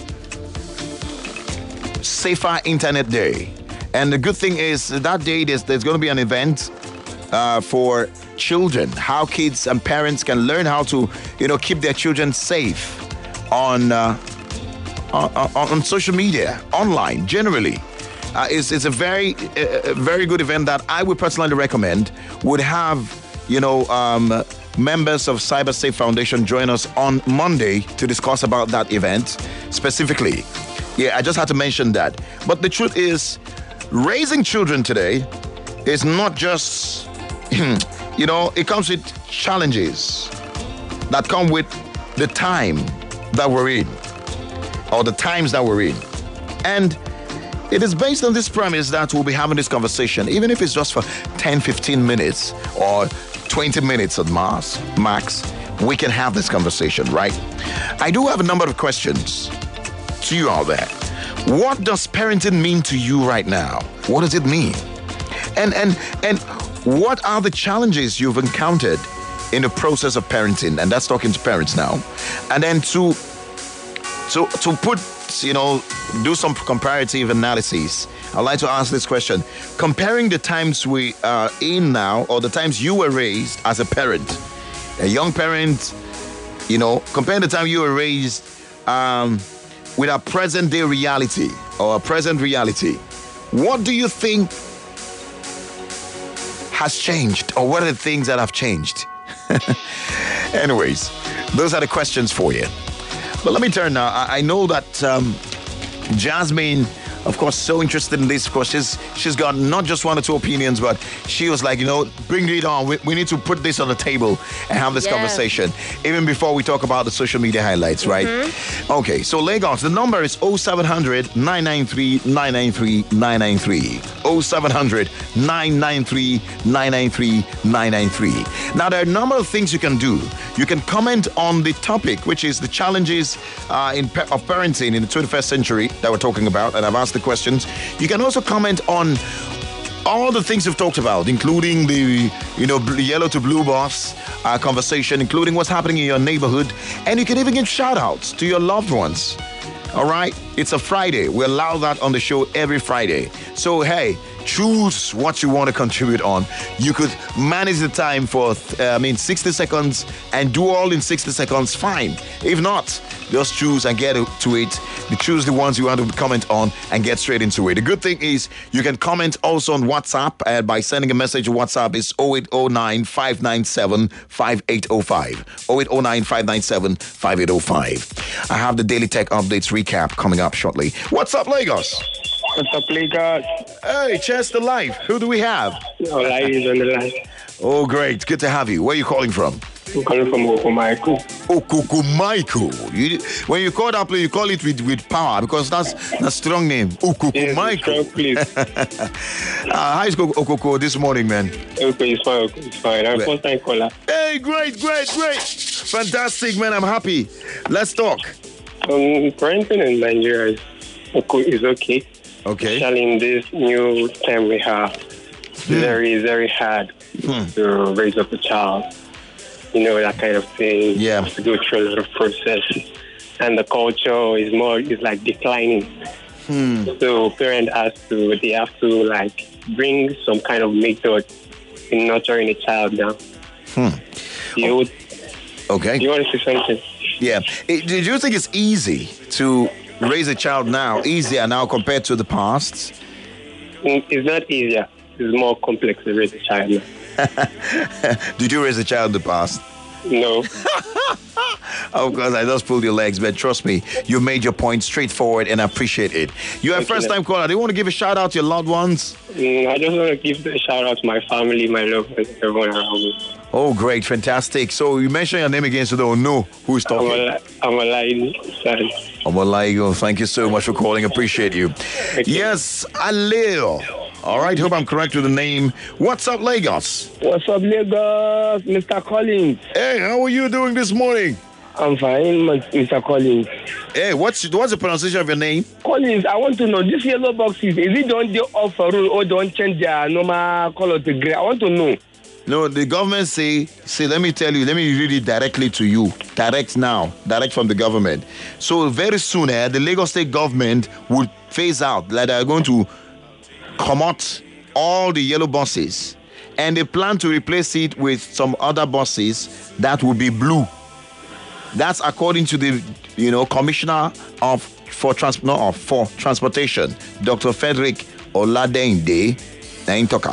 Safer Internet Day. And the good thing is that day there's, there's going to be an event uh, for children, how kids and parents can learn how to, you know, keep their children safe on uh, on, on social media, online, generally. Uh, it's, it's a very, a, a very good event that I would personally recommend. Would have, you know, um, members of Cyber Safe Foundation join us on Monday to discuss about that event specifically. Yeah, I just had to mention that. But the truth is, raising children today is not just, you know, it comes with challenges that come with the time that we're in, or the times that we're in. And it is based on this premise that we'll be having this conversation, even if it's just for ten, fifteen minutes or twenty minutes at max, max, we can have this conversation, right? I do have a number of questions to you out there. What does parenting mean to you right now? What does it mean? And and and what are the challenges you've encountered in the process of parenting? And that's talking to parents now. And then to to to put, you know, do some comparative analysis, I'd like to ask this question. Comparing the times we are in now, or the times you were raised as a parent, a young parent, you know, comparing the time you were raised um, with our present day reality, or our present reality, what do you think has changed, or what are the things that have changed? Anyways, those are the questions for you. But let me turn now. I, I know that um, Jasmine of course, so interested in this. Of course, she's, she's got not just one or two opinions, but she was like, you know, bring it on. We, we need to put this on the table and have this Yes. conversation, even before we talk about the social media highlights, right? Mm-hmm. Okay, so Lagos, the number is oh seven hundred, nine nine three, nine nine three, nine nine three. oh seven hundred, nine nine three, nine nine three, nine nine three. Now, there are a number of things you can do. You can comment on the topic, which is the challenges uh, in pa- of parenting in the twenty-first century that we're talking about, and I've asked the questions. You can also comment on all the things we've talked about, including the, you know, bl- yellow to blue bus uh, conversation, including what's happening in your neighborhood, and you can even give shout outs to your loved ones. All right, it's a Friday. We allow that on the show every Friday. So, hey, choose what you want to contribute on. You could manage the time for, uh, I mean, sixty seconds and do all in sixty seconds, fine. If not, just choose and get to it. You choose the ones you want to comment on and get straight into it. The good thing is you can comment also on WhatsApp uh, by sending a message to WhatsApp. It's oh eight oh nine, five nine seven, five eight oh five. oh eight oh nine, five nine seven, five eight oh five. I have the Daily Tech Updates recap coming up shortly. What's up, Lagos? What's up, Lagos? Hey, cheers to life. Who do we have? Oh, life is on the line. Oh, great. Good to have you. Where are you calling from? I'm calling from Okumaiko. Okumaiko. You, when you call that place, you call it with, with power because that's a strong name. Okumaiko. Yes, please. uh, how is Okoko this morning, man? Okay, it's fine. Okay, it's fine. I'm Well- first time caller. Hey, great, great, great. Fantastic, man. I'm happy. Let's talk. Um, parenting in Nigeria is okay. Is okay. Okay. Especially in this new time we have, very, very hard Hmm. to raise up a child. You know, that kind of thing. Yeah. You have to go through a lot of process. And the culture is more, is like declining. Hmm. So parents has to, they have to like bring some kind of method in nurturing a child now. Hmm. You, Okay. you want to say something? Yeah. Eh, Did you think it's easy to raise a child now, easier now compared to the past? Mm, It's not easier. It's more complex to raise a child now. Did you raise a child in the past? No. Of course, I just pulled your legs, but trust me, you made your point straightforward and I appreciate it. You're a Okay. first time caller. Do you want to give a shout out to your loved ones? Mm, I just want to give a shout out to my family, my loved ones, everyone around me. Oh, great, fantastic. So you mentioned your name again, so they don't know who's I'm talking. a, I'm a line. Sorry. Omalaigo, thank you so much for calling. Appreciate you. Yes, Aleo. All right, hope I'm correct with the name. What's up, Lagos? What's up, Lagos? Mister Collins. Hey, how are you doing this morning? I'm fine, Mister Collins. Hey, what's what's the pronunciation of your name? Collins, I want to know, these yellow boxes, is it don't they offer rule or don't change their normal color to gray? I want to know. No, the government say, say, let me tell you, let me read it directly to you. Direct now, direct from the government. So very soon, eh, the Lagos State government would phase out, like they're going to come out all the yellow buses. And they plan to replace it with some other buses that will be blue. That's according to the, you know, commissioner of for trans not of for transportation, Doctor Frederick Oladende Naintoka.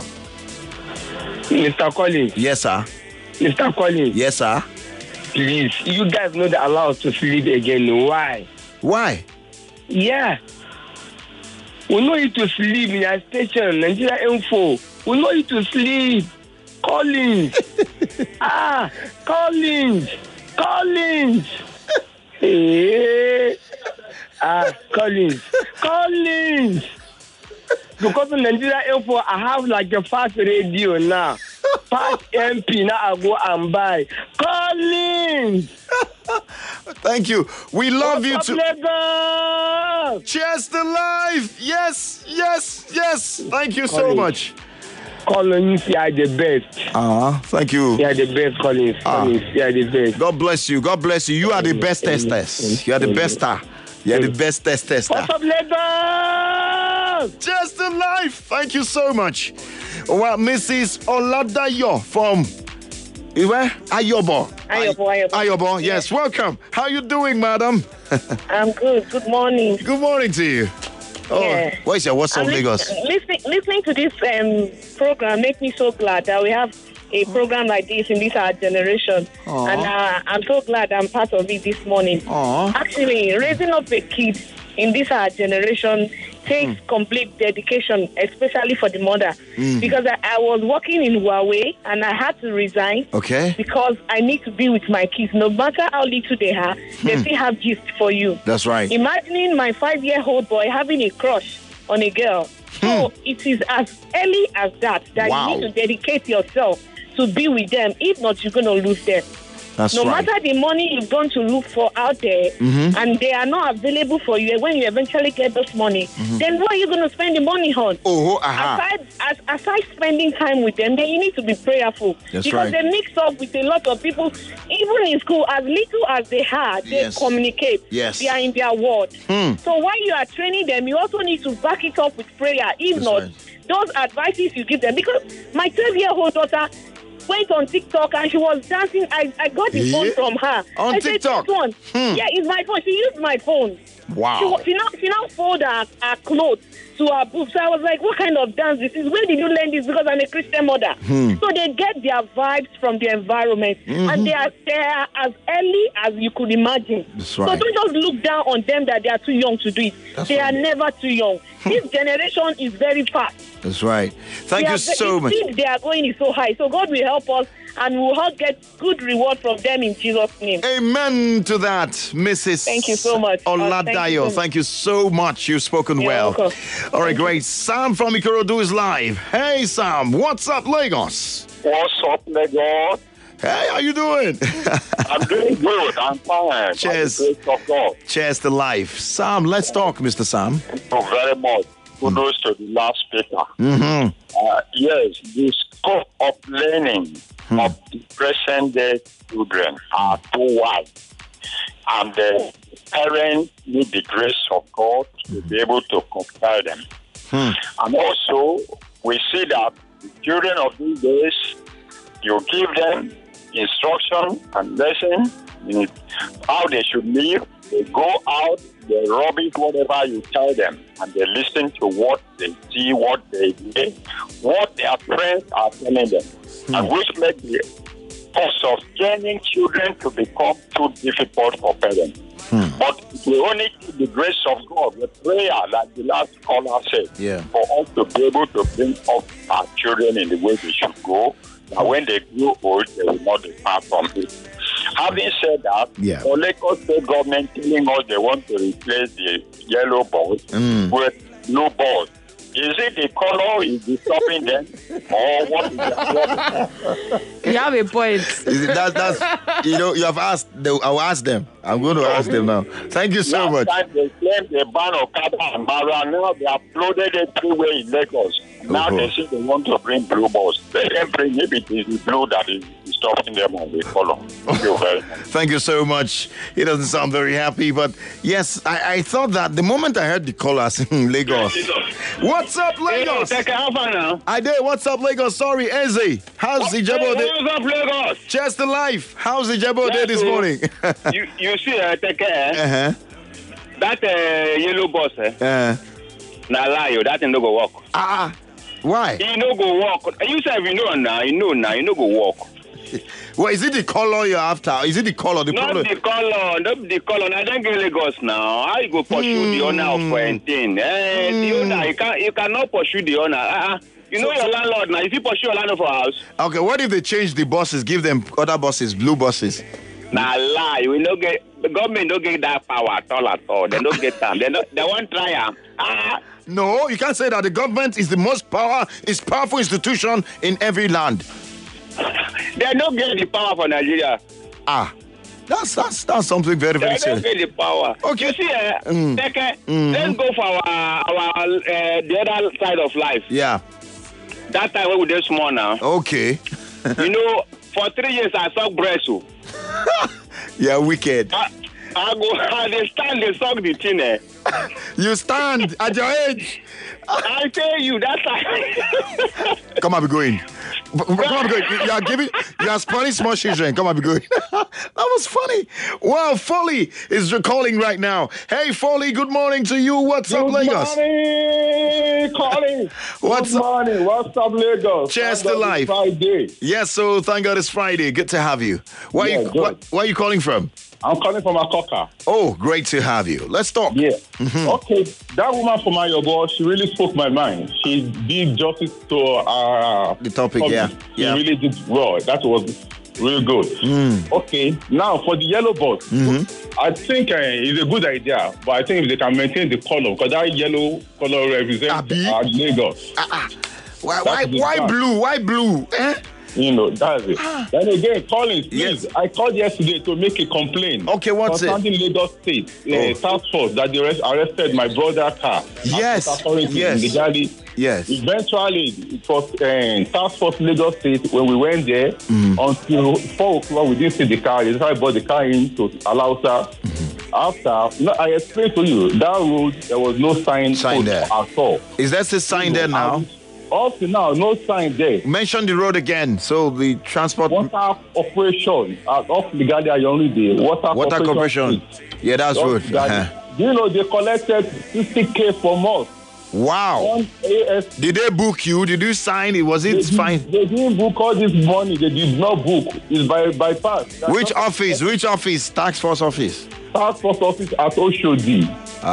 Mister Collins. Yes, sir. Mister Collins. Yes, sir. Please, you guys know that allow us to sleep again. Why? Why? Yeah. We know you to sleep in your station, Nigeria Info. We know you to sleep. Collins. ah, Collins. Collins. Hey. Ah, Collins. Collins. Because in Nigeria Info, I have like a fast radio now. Fast M P now I go and buy. Collins. Thank you. We love What's you up, too. Lagos? Cheers to life. Yes, yes, yes. Thank you so Collins. much. Collins, you are the best. Ah, uh, thank you. You are the best, Collins. Ah. Collins, you are the best. God bless you. God bless you. You are the best testers. You are the best star. You are the best test tester. What's up, Lagos? Cheers to life. Thank you so much. Well, Missus Oladayo from where? Ayobo. Ayobo, Ayobo. Ayobo, yes. Welcome. How you doing, madam? I'm good. Good morning. Good morning to you. Oh, Yeah. where's your what's up, I'm Lagos? lis- listening, listening to this um, program makes me so glad that we have a program like this in this our generation. Aw. And uh, I'm so glad I'm part of it this morning. Aw. Actually, raising up a kid in this our generation takes mm. complete dedication, especially for the mother. Mm. Because I, I was working in Huawei and I had to resign. Okay. Because I need to be with my kids. No matter how little they are, hmm. they still have gist for you. That's right. Imagining my five-year-old boy having a crush on a girl. Hmm. So it is as early as that that wow. you need to dedicate yourself to be with them. If not, you're going to lose them. That's no right. matter the money you've gone to look for out there, mm-hmm. and they are not available for you, when you eventually get this money, mm-hmm. then what are you going to spend the money on? Oh, uh-huh. aside, as, aside spending time with them, then you need to be prayerful. That's because right. they mix up with a lot of people, even in school, as little as they are, they yes. communicate. Yes. They are in their word. Hmm. So while you are training them, you also need to back it up with prayer. If That's not, right. those advices you give them, because my twelve-year-old daughter went on TikTok and she was dancing. I, I got the yeah. phone from her. On I TikTok? Said, phone. Hmm. Yeah, it's my phone. She used my phone. Wow. She, she now she now folded her, her clothes to her boobs. So I was like, what kind of dance this is? Where did you learn this? Because I'm a Christian mother. Hmm. So they get their vibes from the environment. Mm-hmm. And they are there as early as you could imagine. That's right. So don't just look down on them that they are too young to do it. That's they right. are never too young. This generation is very fast. That's right. Thank they you are, so the much. speed they are going is so high. So God will help us and we'll all get good reward from them in Jesus' name. Amen to that, Missus Thank you so much. Oladayo. Uh, thank, thank you so much. You've spoken You're well. welcome. All right, Thank great. you. Sam from Ikorodu is live. Hey, Sam. What's up, Lagos? What's up, Lagos? Hey, how you doing? I'm doing good. I'm fine. Cheers. By the grace of God. Cheers to life. Sam, let's talk, Mister Sam. Thank you very much. Kudos to the last speaker. Mm-hmm. Uh, yes, the scope of learning hmm. of the present day children are too wide. And the parents need the grace of God to be able to compare them. Hmm. And also, we see that the children of these days, you give them instruction and lesson in how they should live. They go out, they rubbish whatever you tell them, and they listen to what they see, what they hear, what their friends are telling them, hmm. and which makes the process of training children to become too difficult for parents. Hmm. But we only need the grace of God, the prayer, like the last caller said, yeah. for us to be able to bring up our children in the way they should go. And when they grow old, they will not depart from it. Having said that, yeah. the Lagos State government telling us they want to replace the yellow balls mm. with blue balls. Is it the color is disturbing them, or what is the problem? You have a point. Is it, that, that's, you know, you have asked, I'll ask them. I'm going to ask them now. Thank you so Last much. time they claimed they ban Okada and Mara, now they have flooded everywhere in Lagos. Now Oh, they say they want to bring blue balls. They can bring, maybe it is the blue that is stopping them on the color. Thank you very much. Thank you so much. He doesn't sound very happy, but yes, I, I thought that the moment I heard the callers in Lagos. What's up, Lagos? Hey, take a half now. I did. What's up, Lagos? Sorry, Eze. How's the Ijebo Hey, Day? what's up, Lagos? Cheers to life. How's the Ijebo Day Yeah, this so- morning? you you see, uh, take care. uh-huh. That uh, yellow bus, eh? Uh, Na lie, oh, that thing no go work. Ah, why? He no go work. You say you know now, you know now, you no go work. Well, is it the color you're after? Is it the color? The Not color? the color, not the color. I don't get Lagos now. How you go pursue the owner of anything? Eh, the owner, you can you cannot pursue the owner. Uh-uh. You know your landlord now. If you pursue your landlord for house, Okay, what if they change the buses, give them other buses, blue buses? na lie. We no get the government. Don't get that power at all at all. They don't get them. They don't. They won't try am. Ah. No, you can't say that. The government is the most power, is powerful institution in every land. They don't get the power for Nigeria. Ah, that's that's that's something very very They don't serious. get the power. Okay. You see, uh, Mm. take, uh, Mhm. let's go for our our uh, the other side of life. Yeah. That time when we did small now. Okay. You know, for three years I suck breast. Oh. Yeah, wicked. I, I go, I they stand, they suck the thing. Eh. You stand at your age. I tell you, that's like. Come on, be going. Come on, good. You are giving, you are spoiling small children. Come on, be good. That was funny. Wow, Foley is calling right now. Hey, Foley, good morning to you. What's good up, Lagos? Good morning, Colin. What's good morning. What's up, Lagos? Cheers to life. Friday. Yes, so thank God it's Friday. Good to have you. Where, yeah, you, where, where are you calling from? I'm calling from Akoka. Oh, great to have you. Let's talk. Yeah. Mm-hmm. Okay, that woman from Ayobo, she really spoke my mind. She did justice to uh, the topic, topic. yeah. She yeah. really did well. That was really good. Mm. Okay, now for the yellow bus, mm-hmm. I think uh, it's a good idea, but I think if they can maintain the color, because that yellow color represents uh, Lagos. Uh-uh. Why, why, why blue? Why blue? Eh? You know, that's it. Then again, Collins, please, yes. I called yesterday to make a complaint. Okay, what's it? Concerning Lagos State, oh. uh, task force that they arrest, arrested my brother's car. Yes, yes. In the Gali. Yes. Eventually, it was uh, task force Lagos State, when we went there, mm-hmm. until four o'clock, we didn't see the car. They decided to brought the car in to allow us. Mm-hmm. After, you know, I explained to you, that road, there was no sign, sign there at all. Is that the sign there now? Up to now, no sign there. Mention the road again. So the transport water operation uh, off the Galia Yonride. Water, water corporation. Yeah, that's road. Uh-huh. You know they collected sixty K from us. Wow. Did they book you? Did you sign it? Was it they fine? Did, they didn't book all this money. They did not book. It's by bypass. That's Which office? Which office? Task force office. Task force office at Oshodi.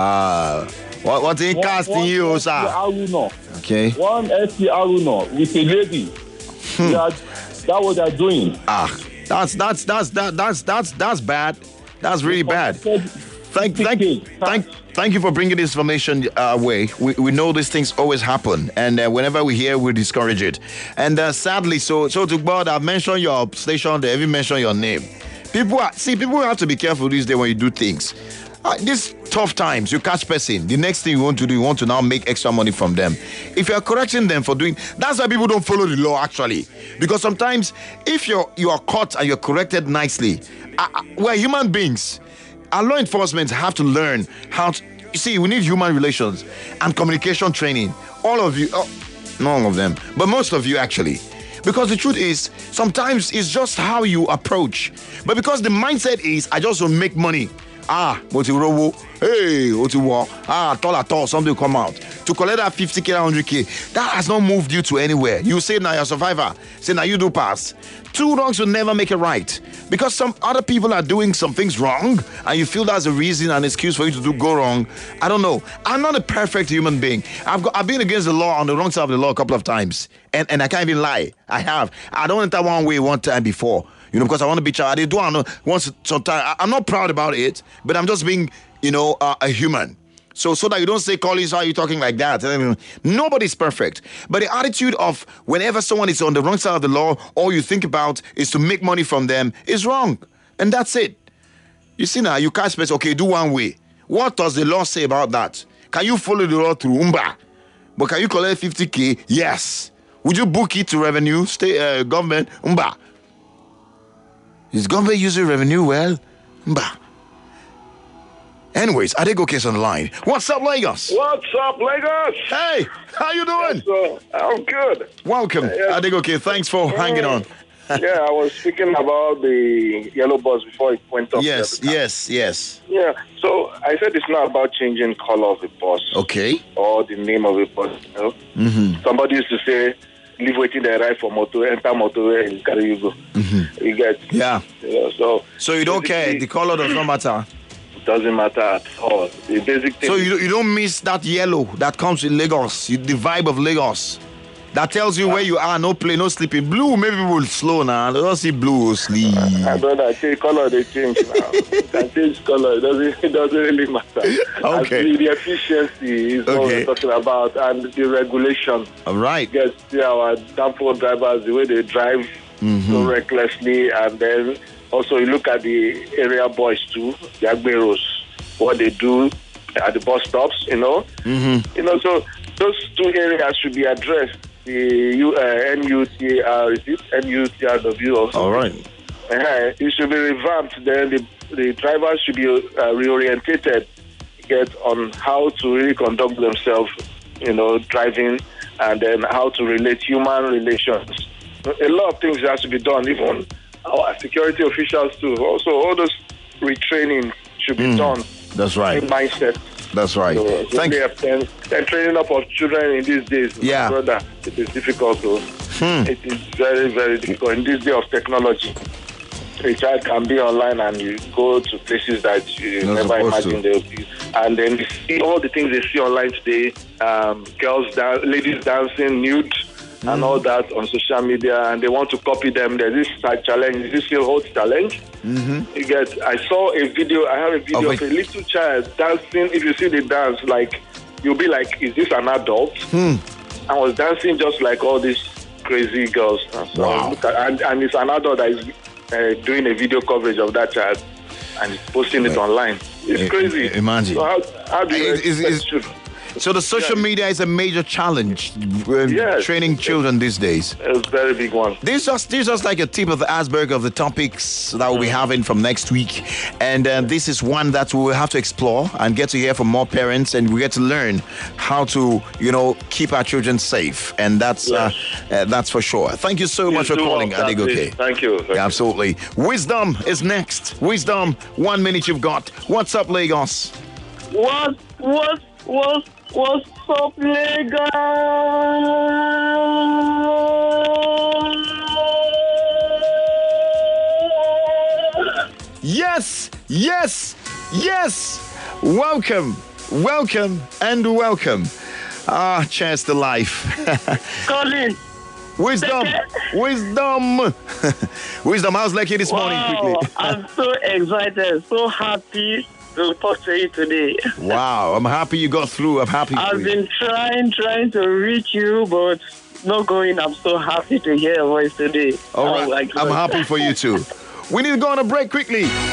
Ah. What what's in casting you, sir? Aruno. Okay. One S P Aruno with a lady. Hmm. They are, that's what they're doing. Ah, that's that's that's that that's that's that's bad. That's really bad. Thank thank thank thank you for bringing this information our way. We we know these things always happen, and uh, whenever we hear, we discourage it. And uh, sadly, so so to God, I've mentioned your station. They even mentioned your name. People are, see, people have to be careful these days when you do things. Uh, these tough times, you catch person. The next thing you want to do, you want to now make extra money from them. If you're correcting them for doing, that's why people don't follow the law actually. Because sometimes, if you're you are caught and you're corrected nicely, uh, we're human beings. Our law enforcement have to learn how to. You see, we need human relations and communication training. All of you, oh, not all of them, but most of you actually. Because the truth is, sometimes it's just how you approach. But because the mindset is, I just want to make money. Ah, Motirobo, hey, Otiwa, ah, tall at all, something come out. To collect that fifty K, one hundred K, that has not moved you to anywhere. You say now you're a survivor, say now you do pass. Two wrongs will never make it right. Because some other people are doing some things wrong, and you feel that's a reason, an excuse for you to do go wrong. I don't know. I'm not a perfect human being. I've got, I've been against the law on the wrong side of the law a couple of times. And, and I can't even lie. I have. I don't enter one way one time before. You know, because I want to be child. I do I know once sometimes. I'm not proud about it, but I'm just being, you know, uh, a human. So, so that you don't say, Collins, how are you talking like that? Nobody's perfect. But the attitude of whenever someone is on the wrong side of the law, all you think about is to make money from them is wrong. And that's it. You see now, you can't space, okay, do one way. What does the law say about that? Can you follow the law through Umba? But can you collect fifty K? Yes. Would you book it to revenue, state, uh, government? Umba. Is government using revenue well? Bah. Anyways, Adegoke's on the line. What's up, Lagos? What's up, Lagos? Hey, how you doing? Yes, uh, I'm good. Welcome, yes. Adegoke. Thanks for mm. hanging on. Yeah, I was speaking about the yellow bus before it went off. Yes, yes, yes. Yeah, so I said it's not about changing color of the bus. Okay. Or the name of the bus. You know? Mm-hmm. Somebody used to say, leave waiting the right for motor, enter motor, and carry you go. Mm-hmm. You get? Yeah. Yeah. So. So you don't care. The color does not matter. It doesn't matter at all. The basic thing. So you you don't miss that yellow that comes with Lagos, the vibe of Lagos, that tells you where you are. No play, no sleeping. Blue maybe will slow now. They don't see blue or sleep. I don't know. Change color. They change now. You can change color. It doesn't. It doesn't really matter. Okay. The, the efficiency is what okay. we're talking about, and the regulation. All right. Yes, see our downfall drivers, the way they drive mm-hmm. so recklessly, and then also you look at the area boys too, the Agberos, what they do at the bus stops. You know. Mm-hmm. You know. So those two areas should be addressed. The U, uh, N U T R, is it N U T R W or something? All right. Uh, it should be revamped. Then the, the drivers should be uh, reorientated, get on how to really conduct themselves, you know, driving, and then how to relate human relations a lot of things has to be done. Even our security officials too. Also, all those retraining should be Mm. done. That's right. In mindset. That's right. So, so Thank they you. have ten, ten training up of children in these days. Yeah. Brother, it is difficult. So Hmm. it is very, very difficult in this day of technology. A child can be online and you go to places that you Not never supposed imagined to. they would be. And then you see all the things they see online today, um, girls, dan- ladies dancing nude and all that on social media, and they want to copy them. There's this side challenge, this still holds challenge. Mm-hmm. You get, I saw a video, I have a video Of of a little child dancing. If you see the dance, like, you'll be like, is this an adult? Hmm. I was dancing just like all these crazy girls. And so Wow. look at- and, and it's an adult that is uh, doing a video coverage of that child and is posting it online. It's I- crazy. I- imagine. So how, how do you It- it's- expect it's- children? So the social media is a major challenge when Yes. training children these days. It's a very big one. This is just this is just like a tip of the iceberg of the topics that we'll be Mm. having from next week, and uh, this is one that we will have to explore and get to hear from more parents, and we get to learn how to, you know, keep our children safe, and that's uh, uh, that's for sure. Thank you so much for do calling, well, Adegoke. Thank you. Thank you. Absolutely. Wisdom is next. Wisdom, one minute you've got. What's up, Lagos? What, what, what, what's up, Lagos? Yes, yes, yes. Welcome, welcome, and welcome. Ah, cheers to life. Colin. Wisdom, wisdom, wisdom. How's Lekki this morning, Wow, quickly? I'm so excited, so happy to talk to you today. Wow, I'm happy you got through. I'm happy for I've you. been trying, trying to reach you, but not going. I'm so happy to hear your voice today. All Oh right, my I'm God. happy for you too. We need to go on a break quickly.